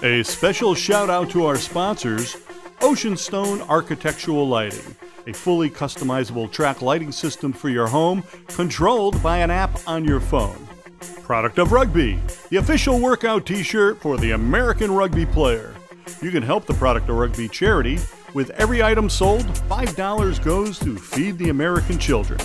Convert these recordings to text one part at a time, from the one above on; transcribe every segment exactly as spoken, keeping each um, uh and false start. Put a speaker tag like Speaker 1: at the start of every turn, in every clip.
Speaker 1: A special shout out to our sponsors, Ocean Stone Architectural Lighting, a fully customizable track lighting system for your home, controlled by an app on your phone. Product of Rugby, the official workout t-shirt for the American rugby player. You can help the Product of Rugby charity. With every item sold, five dollars goes to feed the American children.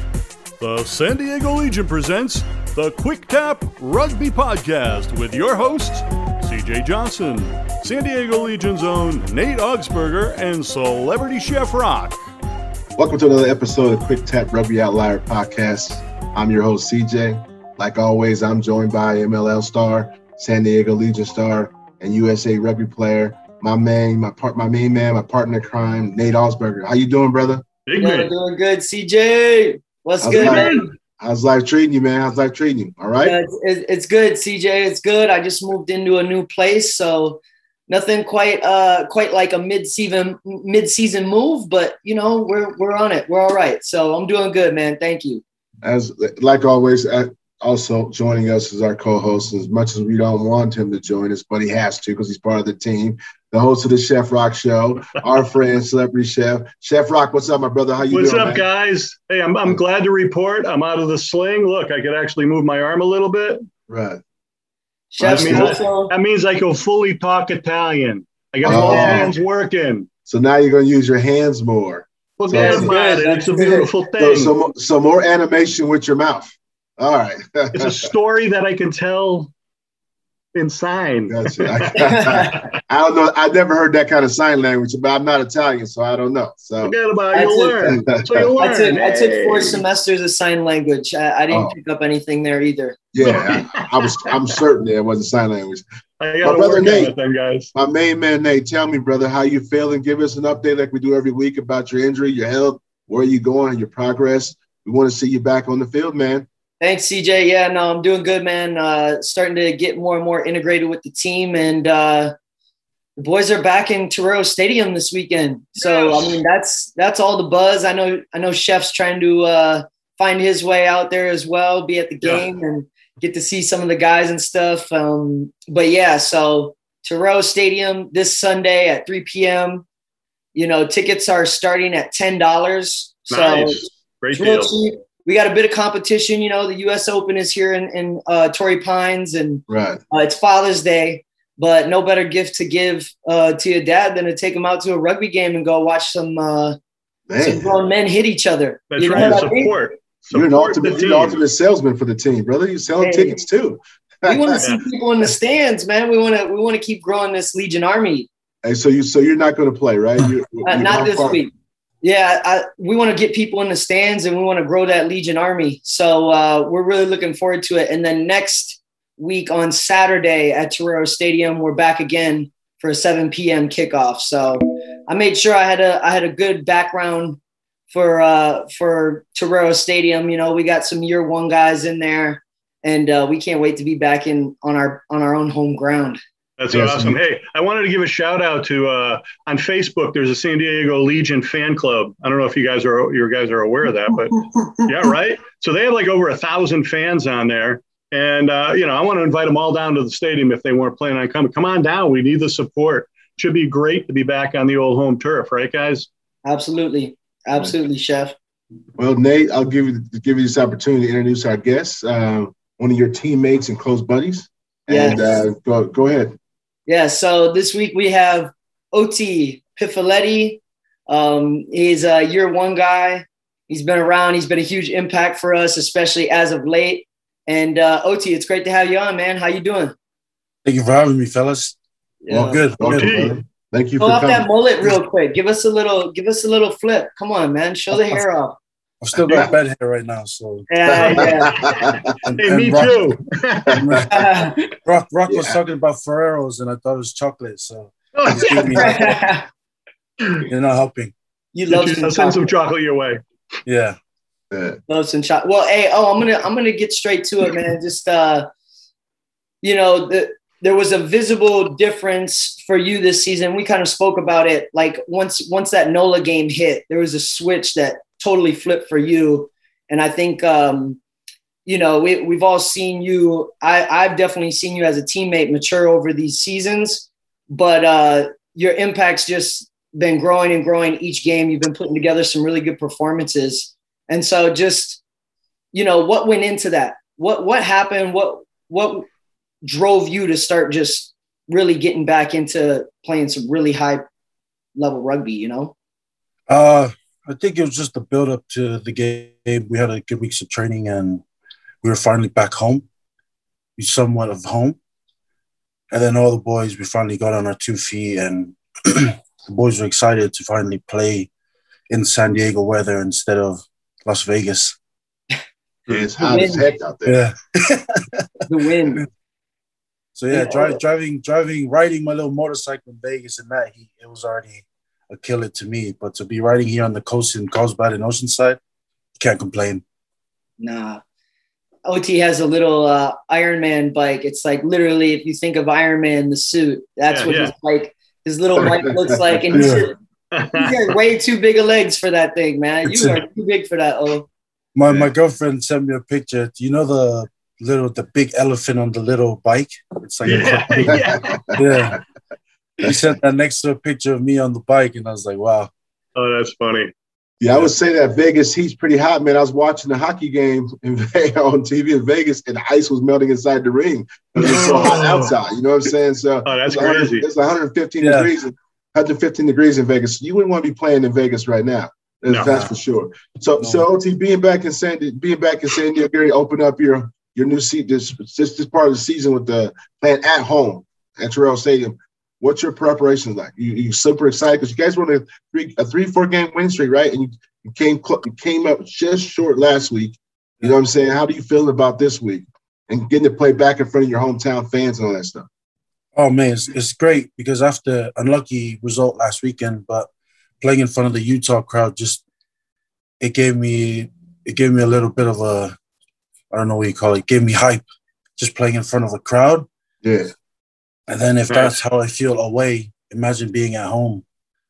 Speaker 1: The San Diego Legion presents the Quick Tap Rugby Podcast with your hosts, C J Johnson, San Diego Legion's own Nate Augsburger, and Celebrity Chef Rock.
Speaker 2: Welcome to another episode of Quick Tap Rugby Outlier Podcast. I'm your host, C J. Like always, I'm joined by M L L star, San Diego Legion star, and U S A rugby player, my man, my part, my main man, my partner in crime, Nate Augsburger. How you doing, brother?
Speaker 3: Big man. Doing good, C J. What's
Speaker 2: how's
Speaker 3: good,
Speaker 2: life,
Speaker 3: man?
Speaker 2: How's life treating you, man? How's life treating you? All right?
Speaker 3: Yeah, it's, it's good, C J. It's good. I just moved into a new place, so nothing quite uh quite like a mid-season mid-season move, but you know, we're we're on it. We're all right. So I'm doing good, man. Thank you.
Speaker 2: As like always, also joining us is our co-host. As much as we don't want him to join us, but he has to because he's part of the team. The host of the Chef Rock Show, our friend, Celebrity Chef. Chef Rock, what's up, my brother? How you
Speaker 4: what's
Speaker 2: doing,
Speaker 4: up,
Speaker 2: man?
Speaker 4: guys? Hey, I'm I'm glad to report I'm out of the sling. Look, I could actually move my arm a little bit.
Speaker 2: Right.
Speaker 3: Chef,
Speaker 4: that, means, that means I can fully talk Italian. I got
Speaker 2: oh.
Speaker 4: both hands working.
Speaker 2: So now you're going to use your hands more.
Speaker 4: Well,
Speaker 2: so,
Speaker 4: that's good. It's a beautiful thing.
Speaker 2: So, so, so more animation with your mouth. All right.
Speaker 4: It's a story that I can tell in sign.
Speaker 2: Gotcha. I, I don't know. I never heard that kind of sign language, but I'm not Italian, so I don't know. So
Speaker 4: forget about it. You'll learn. So you'll learn.
Speaker 3: I took, I took four semesters of sign language. I, I didn't oh. pick up anything there either.
Speaker 2: Yeah, I, I was. I'm certain there wasn't sign language.
Speaker 4: I got to work
Speaker 2: Nate,
Speaker 4: them, guys.
Speaker 2: My main man, Nate, tell me, brother, how you feeling? Give us an update like we do every week about your injury, your health, where you going, your progress. We want to see you back on the field, man.
Speaker 3: Thanks, C J. Yeah, no, I'm doing good, man. Uh, starting to get more and more integrated with the team, and uh, the boys are back in Torero Stadium this weekend. So, I mean, that's that's all the buzz. I know. I know Chef's trying to uh, find his way out there as well, be at the game, yeah. and get to see some of the guys and stuff. Um, but yeah, so Torero Stadium this Sunday at three p.m. You know, tickets are starting at ten dollars.
Speaker 4: Nice.
Speaker 3: So
Speaker 4: great deal.
Speaker 3: Cheap. We got a bit of competition. You know, the U S Open is here in, in uh, Torrey Pines, and
Speaker 2: right.
Speaker 3: uh, it's Father's Day, but no better gift to give uh, to your dad than to take him out to a rugby game and go watch some, uh, some grown men hit each other.
Speaker 4: That's
Speaker 3: you know
Speaker 4: right.
Speaker 3: what
Speaker 4: Support.
Speaker 3: I mean?
Speaker 4: Support.
Speaker 2: You're an ultimate, you're an ultimate salesman for the team, brother. You're selling hey, tickets too.
Speaker 3: We want to see people in the stands, man. We want to we want to keep growing this Legion Army.
Speaker 2: Hey, so you so you're not going to play, right? You're,
Speaker 3: uh,
Speaker 2: you're
Speaker 3: not this
Speaker 2: far?
Speaker 3: week. Yeah, I, we want to get people in the stands, and we want to grow that Legion Army. So uh, we're really looking forward to it. And then next week on Saturday at Torero Stadium, we're back again for a seven p.m. kickoff. So I made sure I had a I had a good background for uh, for Torero Stadium. You know, we got some year one guys in there, and uh, we can't wait to be back in on our on our own home ground.
Speaker 4: That's yes. awesome. Hey, I wanted to give a shout out to uh, on Facebook. There's a San Diego Legion fan club. I don't know if you guys are you guys are aware of that, but yeah, right. So they have like over a thousand fans on there, and uh, you know, I want to invite them all down to the stadium if they weren't planning on coming. Come on down. We need the support. Should be great to be back on the old home turf, right, guys?
Speaker 3: Absolutely, absolutely, Chef.
Speaker 2: Well, Nate, I'll give you give you this opportunity to introduce our guest, uh, one of your teammates and close buddies.
Speaker 3: Yes.
Speaker 2: And uh, go go ahead.
Speaker 3: Yeah, so this week we have Oti Pifoletti. Um, he's a year one guy. He's been around. He's been a huge impact for us, especially as of late. And uh, Oti, it's great to have you on, man. How you doing?
Speaker 5: Thank you for having me, fellas.
Speaker 3: Yeah.
Speaker 5: Well, good.
Speaker 2: Well, good Thank you
Speaker 3: Pull
Speaker 2: for
Speaker 3: off
Speaker 2: coming.
Speaker 3: that mullet real quick. Give us a little. Give us a little flip. Come on, man. Show the hair off.
Speaker 5: I've still got bed hair right now, so.
Speaker 3: Yeah, yeah.
Speaker 4: and, hey, and me Rock, too.
Speaker 5: Rock, Rock was yeah. talking about Ferrero's, and I thought it was chocolate, so. Me, you're not helping.
Speaker 3: You love
Speaker 4: you
Speaker 3: some
Speaker 4: I'll send some chocolate your way.
Speaker 5: Yeah.
Speaker 2: yeah.
Speaker 3: Love some chocolate. Well, hey, oh, I'm gonna I'm gonna get straight to it, man. Just uh, you know, the, there was a visible difference for you this season. We kind of spoke about it. Like once once that NOLA game hit, there was a switch that totally flipped for you. And I think, um, you know, we, we've all seen you. I, I've definitely seen you as a teammate mature over these seasons, but uh, your impact's just been growing and growing each game. You've been putting together some really good performances. And so just, you know, what went into that? What, what happened? What, what drove you to start just really getting back into playing some really high level rugby, you know?
Speaker 5: Uh, I think it was just the build up to the game. We had a good weeks of training and we were finally back home. We somewhat of home. And then all the boys, we finally got on our two feet and the boys were excited to finally play in San Diego weather instead of Las Vegas.
Speaker 2: Yeah, it's hot as heck out there.
Speaker 5: Yeah.
Speaker 3: The wind.
Speaker 5: So yeah, dri- driving, driving, riding my little motorcycle in Vegas in that heat, it was already a killer to me. But to be riding here on the coast in Carlsbad and Oceanside, can't complain.
Speaker 3: Nah. O T has a little uh, Iron Man bike. It's like literally, if you think of Iron Man, the suit, that's yeah, what yeah. his bike, his little bike looks like. And he's, yeah. he's got way too big of legs for that thing, man. You are too big for that. Oh,
Speaker 5: my my girlfriend sent me a picture. Do you know the little the big elephant on the little bike? It's like
Speaker 4: yeah,
Speaker 5: a,
Speaker 4: yeah.
Speaker 5: yeah. He sent that next to a picture of me on the bike, and I was like, wow.
Speaker 4: Oh, that's funny.
Speaker 2: Yeah, I would say that Vegas heat's pretty hot, man. I was watching the hockey game in, on T V in Vegas, and the ice was melting inside the ring. It was so hot outside. You know what I'm saying? So
Speaker 4: oh, that's crazy.
Speaker 2: It's one hundred fifteen
Speaker 5: yeah.
Speaker 2: degrees, one hundred fifteen degrees in Vegas. You wouldn't want to be playing in Vegas right now. That's,
Speaker 4: no.
Speaker 2: that's for sure. So,
Speaker 5: no.
Speaker 2: so O T, being back in San, being back in San Diego, Gary, open up your your new seat. This this this part of the season with the playing at home at Terrell Stadium. What's your preparations like? You you super excited because you guys were on a three a three four game win streak, right? And you. You came, you came up just short last week. You know what I'm saying? How do you feel about this week and getting to play back in front of your hometown fans and all that stuff?
Speaker 5: Oh, man, it's, it's great because after unlucky result last weekend, but playing in front of the Utah crowd, just it gave me it gave me a little bit of a, I don't know what you call it, it gave me hype just playing in front of a crowd.
Speaker 2: Yeah.
Speaker 5: And then if
Speaker 4: nice.
Speaker 5: That's how I feel away, imagine being at home.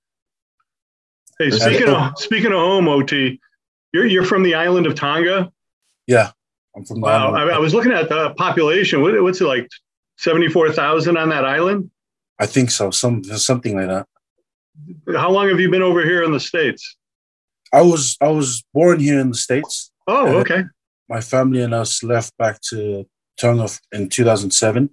Speaker 4: Hey, speaking of speaking of home, O T, you're you're from the island of Tonga.
Speaker 5: Yeah, I'm from. The
Speaker 4: wow,
Speaker 5: island.
Speaker 4: I, I was looking at the population. What, what's it like? seventy-four thousand on that island?
Speaker 5: I think so. Some something like that.
Speaker 4: How long have you been over here in the States?
Speaker 5: I was I was born here in the States.
Speaker 4: Oh, okay.
Speaker 5: My family and us left back to Tonga in two thousand seven,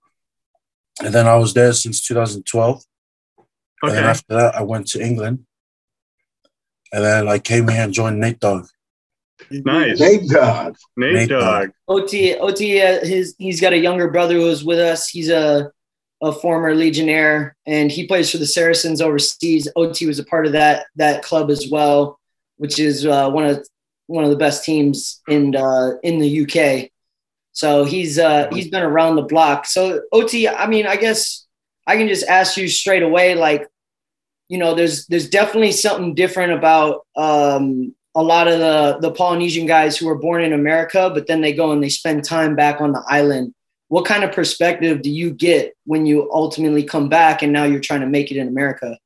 Speaker 5: and then I was there since two thousand twelve. Okay. And then after that, I went to England. And then I came here and joined Nate Dogg.
Speaker 4: Nice.
Speaker 2: Nate Dogg.
Speaker 4: Nate, Nate Dogg.
Speaker 3: O T, O T, uh, his, he's got a younger brother who's with us. He's a, a former Legionnaire, and he plays for the Saracens overseas. O T was a part of that that club as well, which is uh, one of one of the best teams in uh, in the U K. So he's uh, he's been around the block. So O T, I mean, I guess I can just ask you straight away, like, you know, there's there's definitely something different about um, a lot of the, the Polynesian guys who are born in America, but then they go and they spend time back on the island. What kind of perspective do you get when you ultimately come back and now you're trying to make it in America?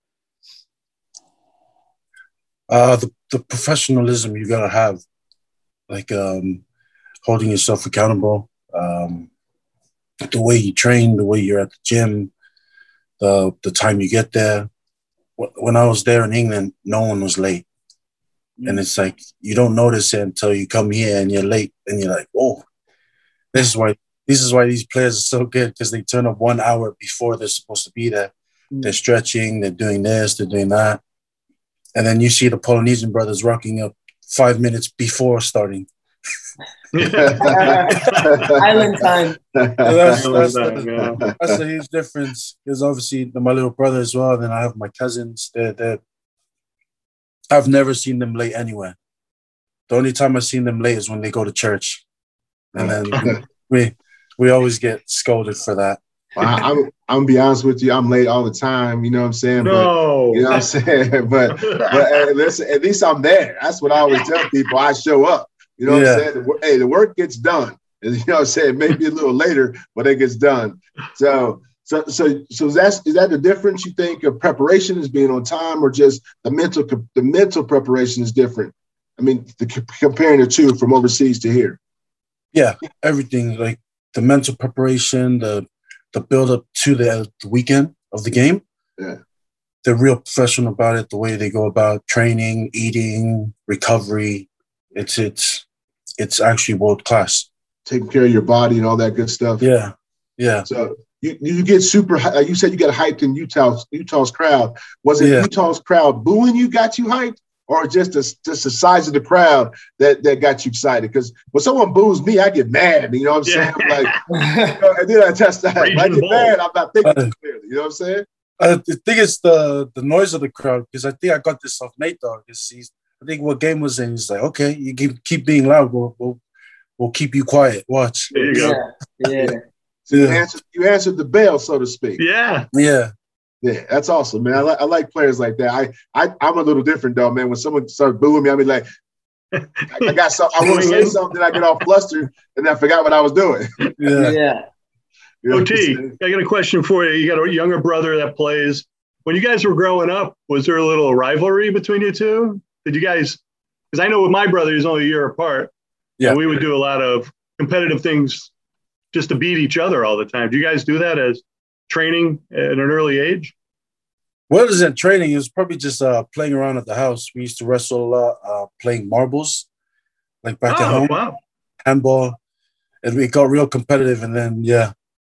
Speaker 5: Uh, the, the professionalism you got to have, like um, holding yourself accountable, um, the way you train, the way you're at the gym, the the time you get there. When I was there in England, no one was late. Mm. And it's like, you don't notice it until you come here and you're late and you're like, oh, this is why, this is why these players are so good, because they turn up one hour before they're supposed to be there. Mm. They're stretching, they're doing this, they're doing that. And then you see the Polynesian brothers rocking up five minutes before starting.
Speaker 3: Island time.
Speaker 5: So that's, that's, the, that's a huge difference. Because obviously my little brother as well. And then I have my cousins. They're, they're, I've never seen them late anywhere. The only time I've seen them late is when they go to church, and then we we always get scolded for that.
Speaker 2: Well, I, I'm I'm gonna be honest with you. I'm late all the time. You know what I'm saying?
Speaker 4: No.
Speaker 2: But, you know what I'm saying? But but uh, listen, at least I'm there. That's what I always tell people. I show up. You know
Speaker 5: yeah.
Speaker 2: what I'm saying? The, hey, the work gets done. You know what I'm saying? Maybe a little later, but it gets done. So, so, so, so that's is that the difference you think of preparation as being on time, or just the mental the mental preparation is different? I mean, the, comparing the two from overseas to here.
Speaker 5: Yeah, everything, like the mental preparation, the the build up to the, the weekend of the game.
Speaker 2: Yeah.
Speaker 5: They're real professional about it. The way they go about training, eating, recovery, it's it's it's actually world class.
Speaker 2: Taking care of your body and all that good stuff.
Speaker 5: Yeah, yeah.
Speaker 2: So you you get super. Like you said, you got hyped in Utah's Utah's crowd. Was it
Speaker 5: Yeah.
Speaker 2: Utah's crowd booing you got you hyped, or just the just the size of the crowd that that got you excited? Because when someone boos me, I get mad. You know what I'm saying?
Speaker 4: Yeah.
Speaker 2: Like, you know, and then I test that. When I get
Speaker 4: Raging
Speaker 2: mad, I'm not thinking
Speaker 5: Uh,
Speaker 2: too clearly. You know what I'm saying?
Speaker 5: I think it's the the noise of the crowd, because I think I got this off Nate Dogg. He's, I think what game was in, he's like, okay, you keep keep being loud, we'll we'll, we'll keep you quiet. Watch.
Speaker 4: There you go.
Speaker 3: Yeah, yeah.
Speaker 2: So you
Speaker 5: Yeah.
Speaker 2: answered you answered the bell, so to speak.
Speaker 4: Yeah.
Speaker 5: Yeah.
Speaker 2: Yeah, that's awesome, man. I like I like players like that. I I I'm a little different though, man. When someone starts booing me, I be like, I, I got some. I want to say something, I get all flustered, and I forgot what I was doing.
Speaker 5: Yeah.
Speaker 3: Yeah.
Speaker 2: You know
Speaker 4: O
Speaker 2: what I'm
Speaker 4: T,
Speaker 2: saying?
Speaker 4: I got a question for you. You got a younger brother that plays. When you guys were growing up, was there a little rivalry between you two? Did you guys? Because I know with my brother, he's only a year apart.
Speaker 5: Yeah.
Speaker 4: And we would do a lot of competitive things just to beat each other all the time. Do you guys do that as training at an early age?
Speaker 5: What is it training? It was probably just uh, playing around at the house. We used to wrestle a lot, uh, playing marbles, like back at
Speaker 4: Oh,
Speaker 5: home,
Speaker 4: wow.
Speaker 5: handball, and we got real competitive. And then, yeah,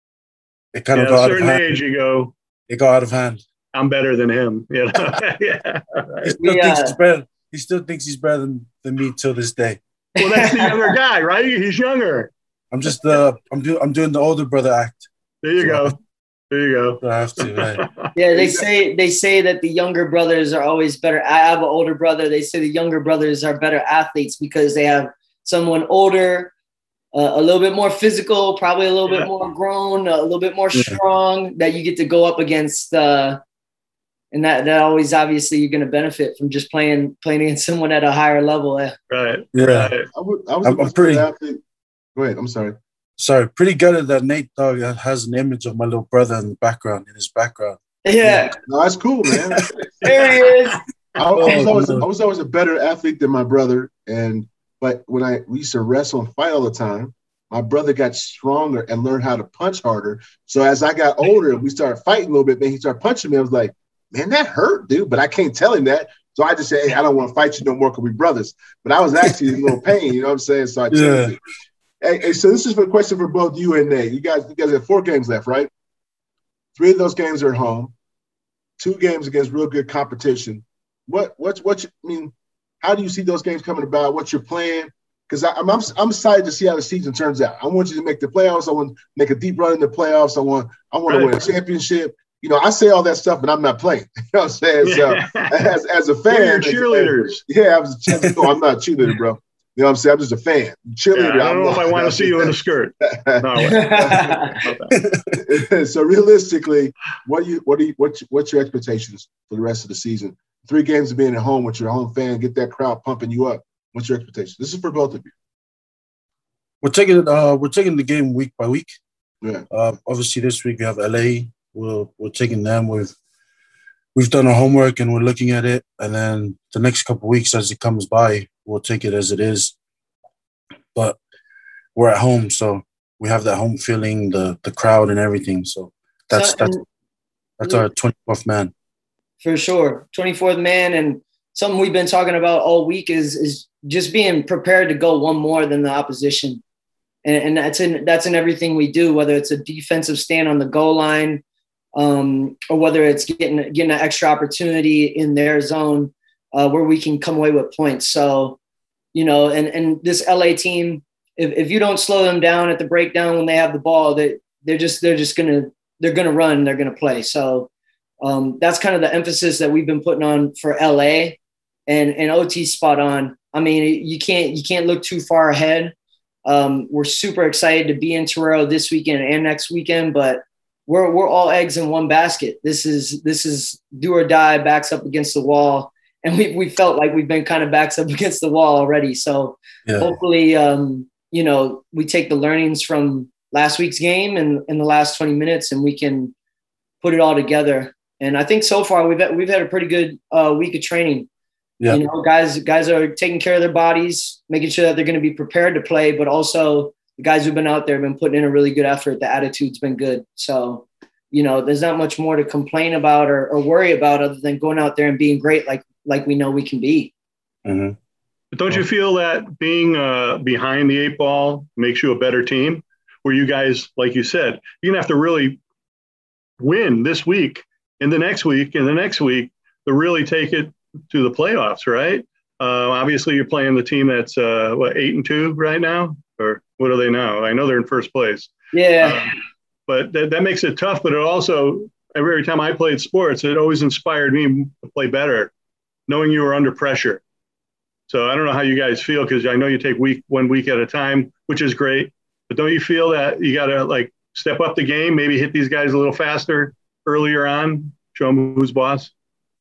Speaker 5: it kind
Speaker 4: Yeah,
Speaker 5: of
Speaker 4: at
Speaker 5: got
Speaker 4: a
Speaker 5: out of
Speaker 4: certain
Speaker 5: hand.
Speaker 4: age, you go,
Speaker 5: It got out of hand.
Speaker 4: I'm better than him. You know? Yeah.
Speaker 5: He still
Speaker 3: We,
Speaker 5: thinks
Speaker 3: uh,
Speaker 5: he's better. He still thinks he's better than, than me till this day.
Speaker 4: Well, that's the younger guy, right? He's younger.
Speaker 5: I'm just the I'm doing I'm doing the older brother act.
Speaker 4: There you go. There you go.
Speaker 5: So I have to. Right?
Speaker 3: Yeah, they say they say that the younger brothers are always better. I have an older brother. They say the younger brothers are better athletes because they have someone older, uh, a little bit more physical, probably a little
Speaker 4: Yeah.
Speaker 3: bit more grown, a little bit more
Speaker 5: Yeah.
Speaker 3: strong that you get to go up against. Uh, and that that always obviously you're going to benefit from just playing playing against someone at a higher level. Eh?
Speaker 4: Right.
Speaker 5: Yeah.
Speaker 4: Right.
Speaker 2: I, would, I was
Speaker 5: I'm-
Speaker 2: a
Speaker 5: I'm pretty-
Speaker 2: athlete. Go ahead. I'm sorry.
Speaker 5: Sorry, pretty good that Nate Dogg has an image of my little brother in the background, in his background.
Speaker 3: Yeah,
Speaker 2: No, that's cool, man.
Speaker 3: there he is.
Speaker 2: I, I was
Speaker 5: Oh,
Speaker 2: always
Speaker 5: no.
Speaker 2: I was always a better athlete than my brother, and but when I we used to wrestle and fight all the time, my brother got stronger and learned how to punch harder. So as I got older, we started fighting a little bit. Man, he started punching me. I was like, man, that hurt, dude. But I can't tell him that. So I just say, hey, I don't want to fight you no more because we brothers. But I was actually in a little pain, you know what I'm saying? So I changed
Speaker 5: Yeah.
Speaker 2: it. Hey, hey, so this is a question for both you and Nate. You guys, you guys have four games left, right? Three of those games are at home. Two games against real good competition. What, what's, what? You, I mean, how do you see those games coming about? What's your plan? Because I'm, I'm, I'm excited to see how the season turns out. I want you to make the playoffs. I want to make a deep run in the playoffs. I want, I want
Speaker 4: Right.
Speaker 2: to win a championship. You know, I say all that stuff, but I'm not playing. You know what I'm saying? So as, as a fan,
Speaker 4: We're your
Speaker 2: as a fan-
Speaker 4: cheerleaders.
Speaker 2: yeah, I was a cheerleader. No, I'm not a cheerleader, bro. You know what I'm saying? I'm just a fan.
Speaker 4: Yeah,
Speaker 2: Cheerleader.
Speaker 4: I don't
Speaker 2: I'm
Speaker 4: know if
Speaker 2: not.
Speaker 4: I want to see you in a skirt. No,
Speaker 2: So realistically, what do you what do you what's what's your expectations for the rest of the season? Three games of being at home with your home fan, get that crowd pumping you up. What's your expectations? This is for both of you.
Speaker 5: We're taking it. Uh, we're taking the game week by week.
Speaker 2: Yeah.
Speaker 5: Uh, obviously, this week we have L A. We're we're taking them. We've we've done our homework and we're looking at it. And then the next couple of weeks, as it comes by, we'll take it as it is. But we're at home, so we have that home feeling, the the crowd and everything. So that's
Speaker 3: So-
Speaker 5: that's that's our twenty-fourth man.
Speaker 3: For sure. twenty-fourth man. And something we've been talking about all week is is just being prepared to go one more than the opposition. And, and that's in that's in everything we do, whether it's a defensive stand on the goal line, um, or whether it's getting getting an extra opportunity in their zone uh, where we can come away with points. So, you know, and and this L A team, if, if you don't slow them down at the breakdown when they have the ball, they they're just they're just gonna they're gonna run, they're gonna play. So um, that's kind of the emphasis that we've been putting on for L A, and and O T spot on. I mean, you can't you can't look too far ahead. Um, we're super excited to be in Torero this weekend and next weekend, but we're we're all eggs in one basket. This is this is do or die, backs up against the wall, and we we felt like we've been kind of backs up against the wall already. So
Speaker 5: Yeah.
Speaker 3: hopefully, um, you know, we take the learnings from last week's game and in the last twenty minutes, and we can put it all together. And I think so far we've had, we've had a pretty good uh, week of training.
Speaker 5: Yeah.
Speaker 3: You know, guys guys are taking care of their bodies, making sure that they're going to be prepared to play, but also the guys who've been out there have been putting in a really good effort. The attitude's been good. So, you know, there's not much more to complain about or, or worry about other than going out there and being great like like we know we can be.
Speaker 5: Mm-hmm.
Speaker 4: But don't you feel that being uh, behind the eight ball makes you a better team? Where you guys, like you said, you're going to have to really win this week and the next week and the next week to really take it to the playoffs, right? Uh, obviously, you're playing the team that's, uh, what, eight and two right now? Or what are they now? I know they're in first place.
Speaker 3: Yeah.
Speaker 4: Um, but that, that makes it tough. But it also, every time I played sports, it always inspired me to play better, knowing you were under pressure. So I don't know how you guys feel, because I know you take week one week at a time, which is great. But don't you feel that you got to like step up the game, maybe hit these guys a little faster earlier on, show them who's boss?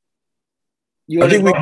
Speaker 3: You
Speaker 5: I think we,
Speaker 3: go?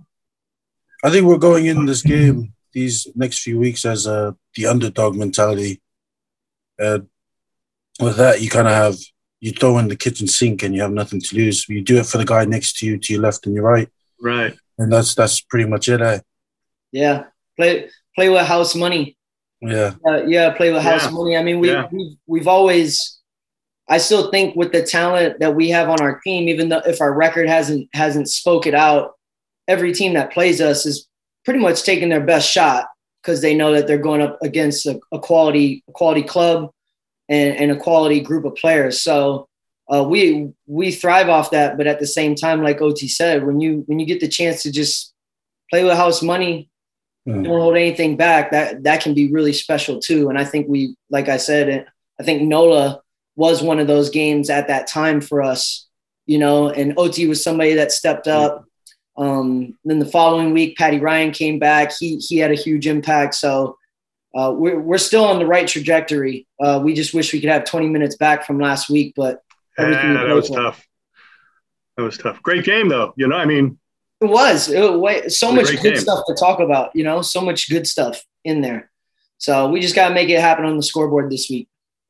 Speaker 5: I think we're going in this game these next few weeks as uh, the underdog mentality. And with that, you kind of have you throw in the kitchen sink and you have nothing to lose. You do it for the guy next to you, to your left and your right,
Speaker 4: right?
Speaker 5: And that's that's pretty much it. Eh?
Speaker 3: Yeah, play play with house money.
Speaker 5: Yeah,
Speaker 3: uh, yeah, play with house
Speaker 4: yeah.
Speaker 3: money. I mean, we
Speaker 4: yeah.
Speaker 3: we've, we've always. I still think with the talent that we have on our team, even though if our record hasn't hasn't spoke it out, every team that plays us is pretty much taking their best shot because they know that they're going up against a, a quality a quality club and, and a quality group of players. So uh, we we thrive off that. But at the same time, like O T said, when you when you get the chance to just play with house money, mm. don't hold anything back, that that can be really special too. And I think we, like I said, I think NOLA was one of those games at that time for us, you know, and O T was somebody that stepped up. Um, then the following week, Patty Ryan came back. He he had a huge impact. So uh, we're we're still on the right trajectory. Uh, we just wish we could have twenty minutes back from last week, but everything
Speaker 4: yeah, that was for. tough. That was tough. Great game, though. You know, I mean,
Speaker 3: it was. It was so
Speaker 4: it was
Speaker 3: much good game. stuff to talk about. You know, so much good stuff in there. So we just got to make it happen on the scoreboard this week.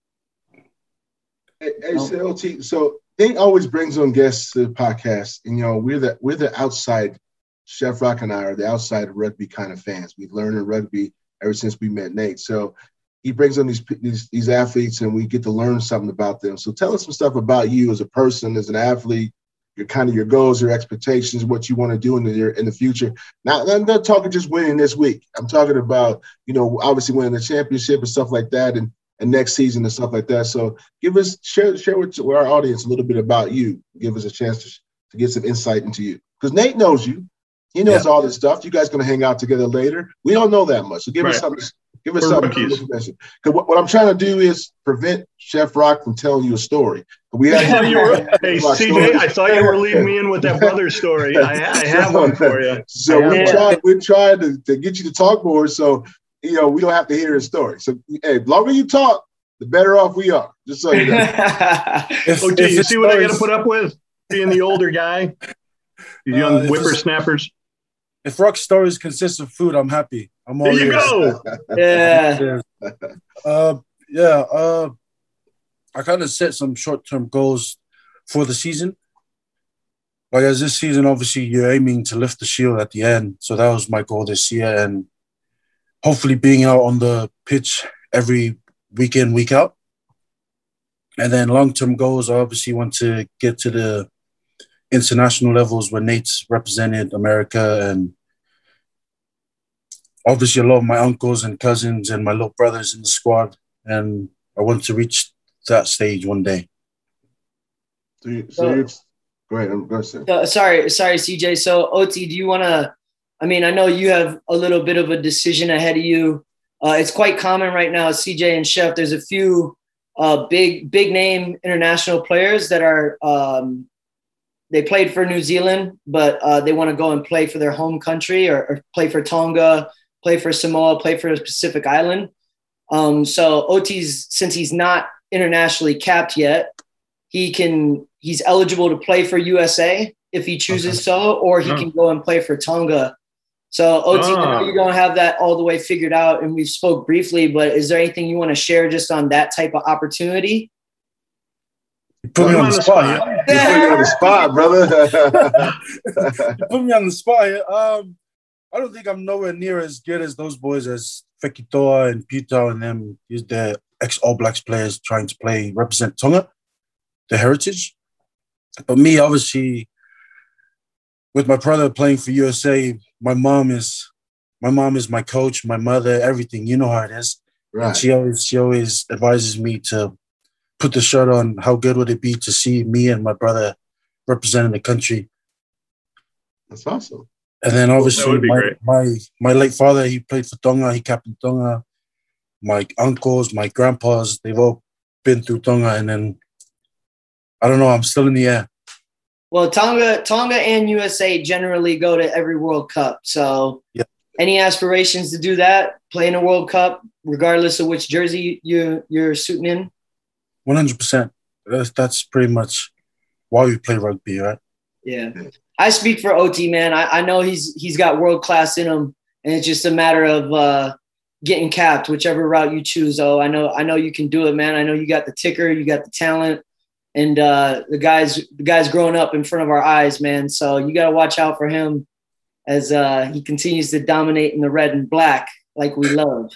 Speaker 2: Hey, hey so, O T, so Nate always brings on guests to the podcast, and you know we're the we're the outside. Chef Rock and I are the outside rugby kind of fans. We've learned in rugby ever since we met Nate. So he brings on these these these athletes, and we get to learn something about them. So tell us some stuff about you as a person, as an athlete, your kind of your goals, your expectations, what you want to do in the in the future. Now, I'm not talking just winning this week. I'm talking about, you know, obviously winning the championship and stuff like that, and and next season and stuff like that. So give us, share, share with our audience a little bit about you. Give us a chance to, to get some insight into you. Because Nate knows you. He knows yeah. all this stuff. You guys going to hang out together later. We don't know that much. So give right. us something. Give us We're something. Because what, what I'm trying to do is prevent Chef Rock from telling you a story. We have
Speaker 4: you were, hey, C J, I thought you were leading me in with that brother story. I, I have one for you.
Speaker 2: So we're trying, we're trying to, to get you to talk more. So, you know, we don't have to hear his story. So, hey, the longer you talk, the better off we are. Just so you know.
Speaker 4: if, oh, gee, you see what I got to put up with being the older guy? You young uh, whippersnappers.
Speaker 5: If Rock's stories consist of food, I'm happy. I'm all
Speaker 4: there you
Speaker 5: ears.
Speaker 4: go.
Speaker 3: yeah.
Speaker 5: Uh, yeah. Uh, I kind of set some short-term goals for the season. Like as this season, obviously, you're aiming to lift the shield at the end. So that was my goal this year, and hopefully being out on the pitch every week in, week out. And then long-term goals, I obviously want to get to the international levels where Nate's represented America, and obviously a lot of my uncles and cousins and my little brothers in the squad. And I want to reach that stage one day.
Speaker 2: So, you, so you're, go ahead. I'm going to say.
Speaker 3: Uh, sorry, sorry, C J. So O T, do you want to, I mean, I know you have a little bit of a decision ahead of you. Uh, it's quite common right now, C J and Chef. There's a few uh, big, big name international players that are, um, they played for New Zealand, but uh, they want to go and play for their home country, or, or play for Tonga, play for Samoa, play for a Pacific island. Um, so O T's, since he's not internationally capped yet, he can, he's eligible to play for U S A if he chooses okay. so, or he oh. can go and play for Tonga. So O T, oh. I know you don't have that all the way figured out, and we've spoke briefly, but is there anything you want to share just on that type of opportunity?
Speaker 5: You put me on the spot.
Speaker 2: You put me on the spot, brother.
Speaker 5: You put me on the spot. Um, I don't think I'm nowhere near as good as those boys as Fekitoa and Putau and them, the ex-All Blacks players trying to play, represent Tonga, the heritage. But me, obviously, with my brother playing for U S A, my mom is my mom is my coach, my mother, everything. You know how it is.
Speaker 2: Right.
Speaker 5: And she always she always advises me to put the shirt on. How good would it be to see me and my brother representing the country?
Speaker 2: That's awesome.
Speaker 5: And then obviously my,
Speaker 4: great.
Speaker 5: my my late father, he played for Tonga, he captained Tonga. My uncles, my grandpas, they've all been through Tonga. And then, I don't know, I'm still in the air.
Speaker 3: Well, Tonga, Tonga and U S A generally go to every World Cup. So
Speaker 5: yeah.
Speaker 3: Any aspirations to do that, play in a World Cup, regardless of which jersey you, you're suiting in?
Speaker 5: one hundred percent. That's, that's pretty much why we play rugby, right?
Speaker 3: Yeah. I speak for O T, man. I, I know he's he's got world class in him, and it's just a matter of uh, getting capped, whichever route you choose. Oh, I know, I know you can do it, man. I know you got the ticker, you got the talent, and uh, the guys, the guys growing up in front of our eyes, man. So you got to watch out for him as uh, he continues to dominate in the red and black like we love.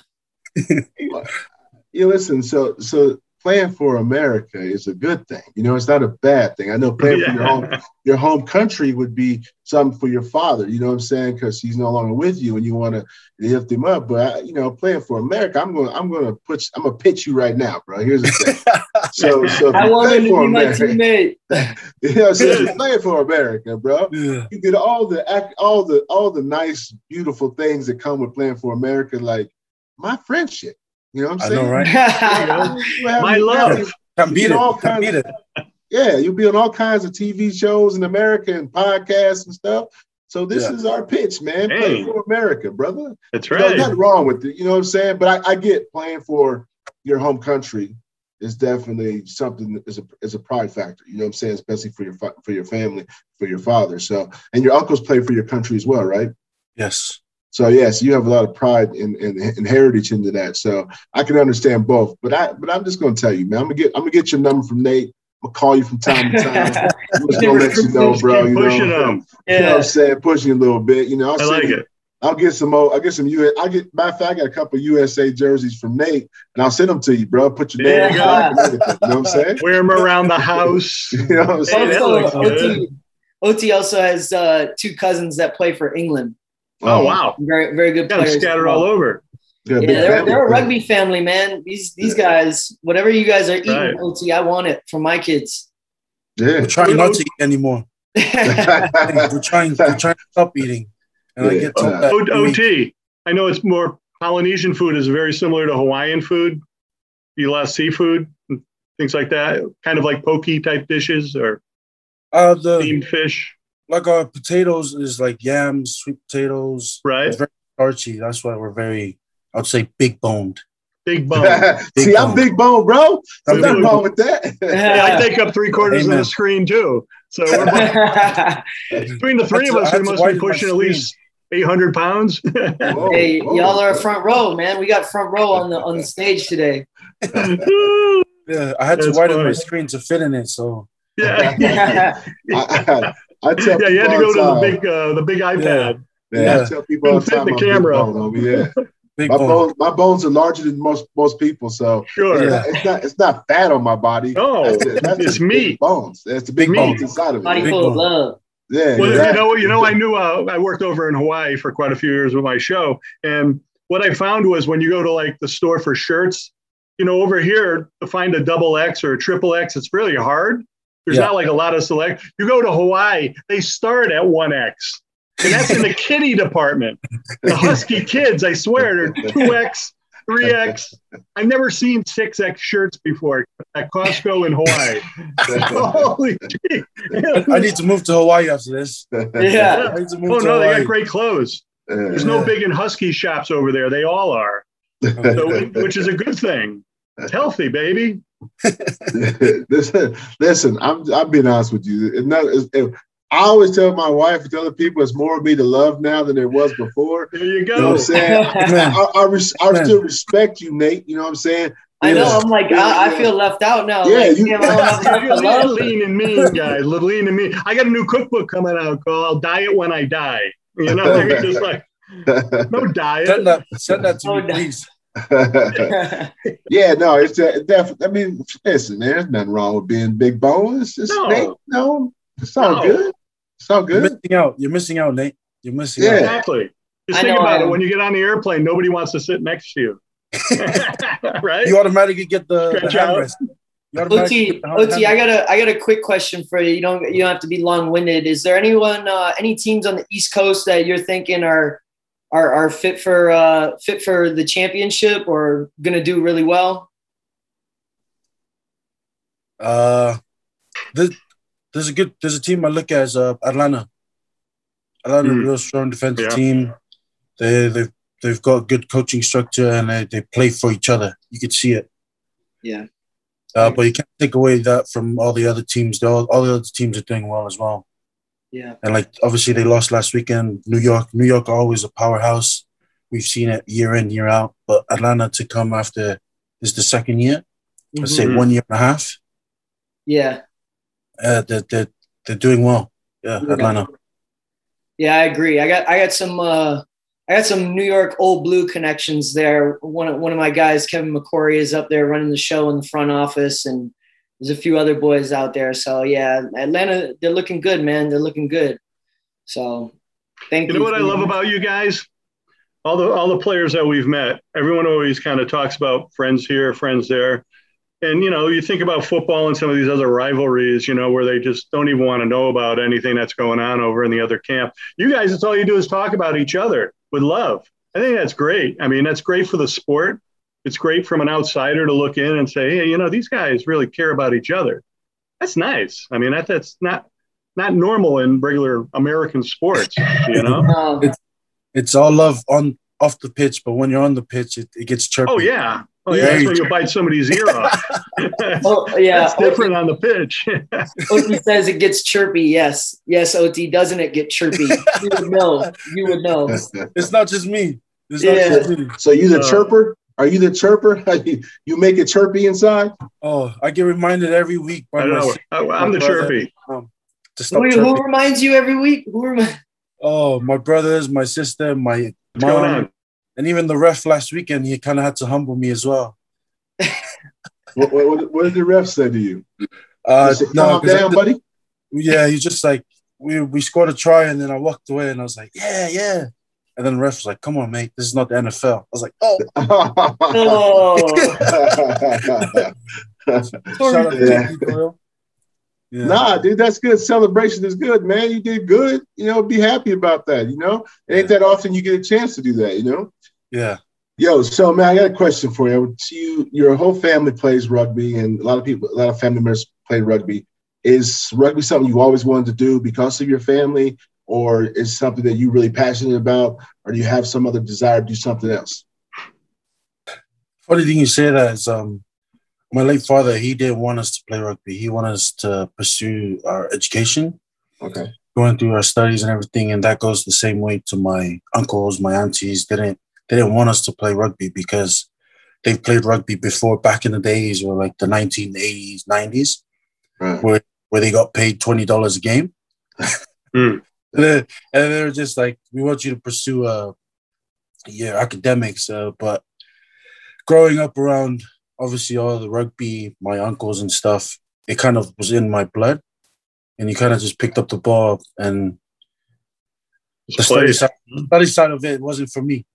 Speaker 2: You listen, so so. Playing for America is a good thing. You know, it's not a bad thing. I know playing yeah. for your home, your home country would be something for your father, you know what I'm saying? Because he's no longer with you and you want to lift him up. But, I, you know, playing for America, I'm going I'm going to put, I'm going to pitch you right now, bro. Here's the thing. So, so
Speaker 3: I want him to be
Speaker 2: America,
Speaker 3: my teammate.
Speaker 2: You know, so if you're playing for America, bro, yeah. you get all the, all the, all the nice, beautiful things that come with playing for America, like my friendship. You know what I'm saying?
Speaker 5: I know,
Speaker 2: right? you know,
Speaker 4: My love.
Speaker 2: Can't beat it. Can't beat it. Yeah, you'll be on all kinds of T V shows in America and podcasts and stuff. So this yeah. is our pitch, man. Hey. Play for America, brother.
Speaker 4: That's
Speaker 2: right.
Speaker 4: You know,
Speaker 2: there's nothing wrong with it. You know what I'm saying? But I, I get playing for your home country is definitely something that is a is a pride factor. You know what I'm saying? Especially for your for your family, for your father. So, and your uncles play for your country as well, right?
Speaker 5: Yes.
Speaker 2: So yes, you have a lot of pride and, and, and heritage into that. So I can understand both. But I but I'm just gonna tell you, man, I'm gonna get I'm gonna get your number from Nate. I'm gonna call you from time to time. I'm just gonna let you know, bro. You know,
Speaker 4: pushing them.
Speaker 2: Yeah. You know what I'm saying? Pushing a little bit. You know, I'll
Speaker 4: I like it.
Speaker 2: I'll get some more. I'll get some U S. I'll get. Matter of fact, I got a couple of U S A jerseys from Nate, and I'll send them to you, bro. Put your name
Speaker 3: yeah.
Speaker 2: on it. You know what I'm saying?
Speaker 4: Wear them around the house.
Speaker 2: You know what I'm saying?
Speaker 3: Also, O T, O T also has uh, two cousins that play for England.
Speaker 4: Oh, wow.
Speaker 3: Very, very good players.
Speaker 4: Scattered all over.
Speaker 2: Yeah,
Speaker 3: yeah they're, they're a rugby family, man. These these guys, whatever you guys are eating, right. O T, I want it for my kids.
Speaker 2: Yeah.
Speaker 5: We're trying not to eat anymore. we're trying we're trying to stop eating. And yeah. I get told that.
Speaker 4: O T, I know it's more Polynesian food is very similar to Hawaiian food. You love seafood and things like that, kind of like poke type dishes or
Speaker 5: uh, the,
Speaker 4: steamed fish.
Speaker 5: Like our potatoes is like yams, sweet potatoes.
Speaker 4: Right.
Speaker 5: It's very starchy. That's why we're very, I would say, big boned.
Speaker 4: Big bone.
Speaker 2: Big See, bone. I'm big bone, bro. There's nothing wrong with that.
Speaker 4: Yeah, I take up three quarters Amen. Of the screen too. So we're between the three of us, we must be pushing at least eight hundred pounds.
Speaker 3: Whoa, hey, whoa, y'all are front row, man. We got front row on the on the stage today.
Speaker 5: Yeah, I had That's to widen funny. My screen to fit in it. So
Speaker 4: yeah.
Speaker 2: I, I tell
Speaker 4: yeah, you had to go to the big, uh, the big iPad.
Speaker 2: Yeah, yeah. I tell people all the time.
Speaker 4: The camera.
Speaker 2: Big yeah, big my bones, my bones are larger than most most people. So
Speaker 4: sure,
Speaker 2: yeah. it's not it's not fat on my body.
Speaker 4: No, that's it. That's
Speaker 2: it's
Speaker 4: meat.
Speaker 2: Bones. That's the big
Speaker 4: meat.
Speaker 2: bones inside of it.
Speaker 3: Body
Speaker 2: big
Speaker 3: full of love.
Speaker 2: Yeah.
Speaker 4: Well,
Speaker 2: exactly.
Speaker 4: you know, you know, I knew uh, I worked over in Hawaii for quite a few years with my show, and what I found was when you go to like the store for shirts, you know, over here to find a double X or a triple X, it's really hard. There's yeah. not like a lot of select. You go to Hawaii, they start at one X. And that's in the kiddie department. The Husky kids, I swear, they're two X, three X. I've never seen six X shirts before at Costco in Hawaii. Holy gee.
Speaker 5: I need to move to Hawaii after this.
Speaker 3: Yeah.
Speaker 5: I need to move
Speaker 4: oh,
Speaker 5: to
Speaker 4: no,
Speaker 5: Hawaii.
Speaker 4: They got great clothes. There's no big and Husky shops over there. They all are, so, which is a good thing. It's healthy, baby.
Speaker 2: listen, listen, I'm I'm being honest with you. It's not, it's, it, I always tell my wife and tell other people it's more of me to love now than there was before.
Speaker 4: There you go.
Speaker 2: You know what I'm saying? I, I, I, res, I still respect you, Nate. You know what I'm saying?
Speaker 3: I know. I'm like, yeah, I, I feel left out now.
Speaker 2: Yeah,
Speaker 3: like,
Speaker 2: you,
Speaker 4: you're lean and mean, guys. Lean and mean. I got a new cookbook coming out called "Diet When I Die." You know, you're just like No diet.
Speaker 5: Send that, send that to
Speaker 3: No
Speaker 5: me,
Speaker 3: diet.
Speaker 5: please.
Speaker 2: Yeah, no, it's uh, definitely. I mean, listen, there's nothing wrong with being big bone. It's just,
Speaker 4: No.
Speaker 2: Nate, no, it's all
Speaker 4: No.
Speaker 2: good. It's all
Speaker 5: You're
Speaker 2: good.
Speaker 5: missing out. You're missing out, Nate. You're missing
Speaker 2: Yeah.
Speaker 5: out.
Speaker 4: Exactly. Just
Speaker 3: I
Speaker 4: think
Speaker 3: know
Speaker 4: about
Speaker 3: I
Speaker 4: it.
Speaker 3: am.
Speaker 4: When you get on the airplane, nobody wants to sit next to you. Right?
Speaker 5: You automatically get the, the
Speaker 4: Stretch out.
Speaker 5: handrest. You automatically
Speaker 3: O T,
Speaker 5: get the
Speaker 3: O T, I
Speaker 5: handrest.
Speaker 3: got a I got a quick question for you. You don't you don't have to be long winded. Is there anyone uh, any teams on the East Coast that you're thinking are are are fit for uh, fit for the championship or gonna do really well?
Speaker 5: Uh, there's, there's a good there's a team I look at as uh, Atlanta. Atlanta,
Speaker 4: Mm.
Speaker 5: real strong defensive
Speaker 4: Yeah.
Speaker 5: team. They they've they've got good coaching structure and they, they play for each other. You could see it.
Speaker 3: Yeah.
Speaker 5: Uh, but you can't take away that from all the other teams. All, all the other teams are doing well as well.
Speaker 3: Yeah.
Speaker 5: And like obviously they lost last weekend. New York, New York are always a powerhouse. We've seen it year in, year out. But Atlanta to come after is the second year. Let's say
Speaker 4: Mhm.
Speaker 5: one year and a half.
Speaker 3: Yeah.
Speaker 5: Uh, they're, they're, they're doing well. Yeah,
Speaker 3: Yeah.
Speaker 5: Atlanta.
Speaker 3: Yeah, I agree. I got I got some uh, I got some New York Old Blue connections there. One of one of my guys, Kevin McCory, is up there running the show in the front office, and there's a few other boys out there. So yeah, Atlanta, they're looking good, man. They're looking good. So thank you.
Speaker 4: You know what I love about you guys? All the all the players that we've met, everyone always kind of talks about friends here, friends there. And, you know, you think about football and some of these other rivalries, you know, where they just don't even want to know about anything that's going on over in the other camp. You guys, it's all you do is talk about each other with love. I think that's great. I mean, that's great for the sport. It's great from an outsider to look in and say, hey, you know, these guys really care about each other. That's nice. I mean, that, that's not not normal in regular American sports, you know?
Speaker 3: Um,
Speaker 5: It's it's all love on off the pitch, but when you're on the pitch, it, it gets chirpy.
Speaker 4: Oh, yeah. Oh, yeah.
Speaker 5: Yeah.
Speaker 4: That's when you bite somebody's ear off.
Speaker 3: oh yeah,
Speaker 4: That's different on the pitch.
Speaker 3: O T says it gets chirpy. Yes, yes, O T, doesn't it get chirpy? You would know. You would know.
Speaker 5: It's not just me. It's
Speaker 3: Yeah.
Speaker 5: not just me.
Speaker 2: So you the
Speaker 4: Uh,
Speaker 2: chirper? Are you the chirper? you, you make it chirpy inside?
Speaker 5: Oh, I get reminded every week by
Speaker 4: I don't
Speaker 5: my
Speaker 4: know.
Speaker 5: sis-
Speaker 4: I,
Speaker 5: my
Speaker 4: I'm the
Speaker 5: brother,
Speaker 4: chirpy.
Speaker 5: um, to stop
Speaker 3: Who, who
Speaker 5: chirping.
Speaker 3: reminds you every week? Who remi-
Speaker 5: Oh, my brothers, my sister, my
Speaker 4: What's going
Speaker 5: mom,
Speaker 4: on?
Speaker 5: and even the ref last weekend. He kind of had to humble me as well.
Speaker 2: What, what, what, what did the ref say to you?
Speaker 5: Uh,
Speaker 2: He said,
Speaker 5: no,
Speaker 2: calm
Speaker 5: 'cause I
Speaker 2: down,
Speaker 5: did-
Speaker 2: buddy.
Speaker 5: yeah, he's just like we we scored a try, and then I walked away, and I was like, yeah, yeah. And then the ref was like, "Come on, mate, this is not the N F L." I was like, "Oh,
Speaker 3: Oh,
Speaker 5: shout out to
Speaker 2: Yeah.
Speaker 5: J P for real." Yeah.
Speaker 2: Nah, dude, that's good. Celebration is good, man. You did good. You know, be happy about that. You know, it ain't that often you get a chance to do that. You know.
Speaker 5: Yeah.
Speaker 2: Yo, so man, I got a question for you. You, your whole family plays rugby, and a lot of people, a lot of family members play rugby. Is rugby something you always wanted to do because of your family, or is something that you're really passionate about, or do you have some other desire to do something else?
Speaker 5: Funny thing you say that is, um, my late father, he didn't want us to play rugby. He wanted us to pursue our education,
Speaker 2: Okay.
Speaker 5: going through our studies and everything. And that goes the same way to my uncles, my aunties. They didn't, they didn't want us to play rugby because they've played rugby before back in the days, or like the nineteen eighties, nineties,
Speaker 2: Right.
Speaker 5: where, where they got paid twenty dollars a game.
Speaker 4: Mm.
Speaker 5: And they and they were just like, we want you to pursue uh, your academics. Uh, but growing up around, obviously, all the rugby, my uncles and stuff, it kind of was in my blood. And you kind of just picked up the ball, and the
Speaker 4: Just
Speaker 5: study
Speaker 4: play.
Speaker 5: side, study side of it wasn't for me.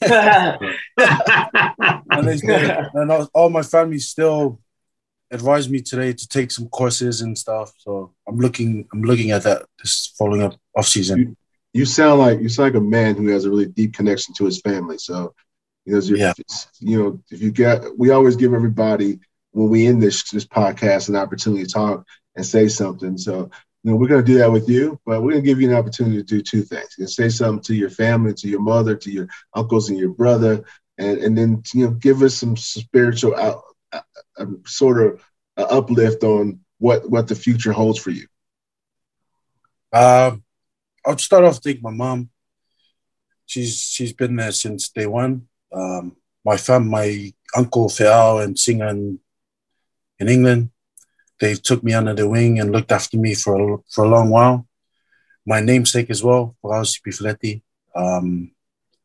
Speaker 5: And, they, they, and all, all my family still advised me today to take some courses and stuff. So I'm looking, I'm looking at that this following up off season.
Speaker 2: You sound like you sound like a man who has a really deep connection to his family. So, you know, you're,
Speaker 5: Yeah.
Speaker 2: you know, if you get, we always give everybody when we end this this podcast an opportunity to talk and say something. So, you know, we're going to do that with you, but we're going to give you an opportunity to do two things. You can say something to your family, to your mother, to your uncles and your brother, and and then you know, give us some spiritual out, uh, uh, sort of uh, uplift on what what the future holds for you.
Speaker 5: Um, I'll start off with my mom. She's she's been there since day one. Um, my fam, my uncle Fiao and Singer in, in England, they took me under their wing and looked after me for a, for a long while. My namesake as well, Paul Pifletti. Um,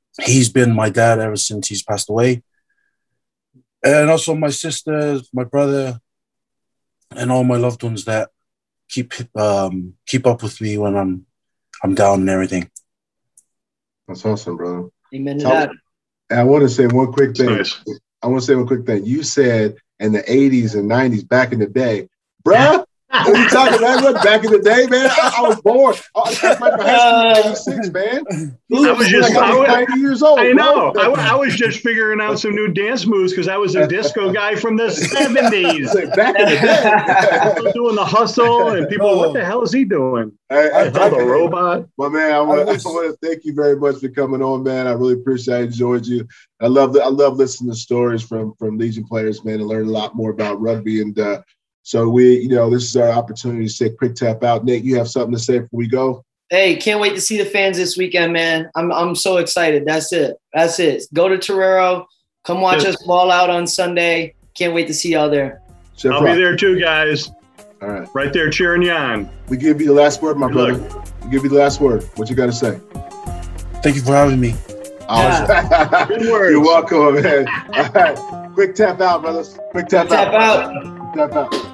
Speaker 5: he's been my dad ever since he's passed away. And also my sister, my brother, and all my loved ones that keep um, keep up with me when I'm I'm down and everything.
Speaker 2: That's awesome, brother.
Speaker 3: Amen to
Speaker 2: So,
Speaker 3: that.
Speaker 2: and I want to say one quick thing.
Speaker 4: Nice.
Speaker 2: I want to say one quick thing. You said in the eighties and nineties, back in the day, bruh. What are you talking about? Back in the day, man, I, I was born. I was graduated high school in eighty-six, man.
Speaker 4: I was just
Speaker 2: like I was
Speaker 4: I was,
Speaker 2: ninety years old.
Speaker 4: I know.
Speaker 2: Bro.
Speaker 4: I, I was just figuring out some new dance moves because I was a disco guy from the seventies.
Speaker 2: Back in the day,
Speaker 4: doing the hustle, and people, what the hell is he doing?
Speaker 2: I, I,
Speaker 4: the robot.
Speaker 2: My man, I want, I want to thank you very much for coming on, man. I really appreciate. I enjoyed you. I love the, I love listening to stories from from Legion players, man, and learn a lot more about rugby. And uh, so we, you know, this is our opportunity to say quick tap out. Nate, you have something to say before we go?
Speaker 3: Hey, can't wait to see the fans this weekend, man. I'm I'm so excited. That's it. That's it. Go to Torero. Come watch us ball out on Sunday. Can't wait to see y'all there.
Speaker 2: Chef
Speaker 4: I'll
Speaker 2: Rock.
Speaker 4: be there too, guys.
Speaker 2: All right.
Speaker 4: Right there cheering you on.
Speaker 2: We give you the last word, my
Speaker 4: Good
Speaker 2: brother.
Speaker 4: luck.
Speaker 2: We give you the last word. What you got to say?
Speaker 5: Thank you for having me.
Speaker 2: Awesome.
Speaker 4: Good words.
Speaker 2: You're welcome, man. All right. Quick tap out, brothers. Quick tap,
Speaker 3: Tap
Speaker 2: out.
Speaker 3: out.
Speaker 2: Tap out.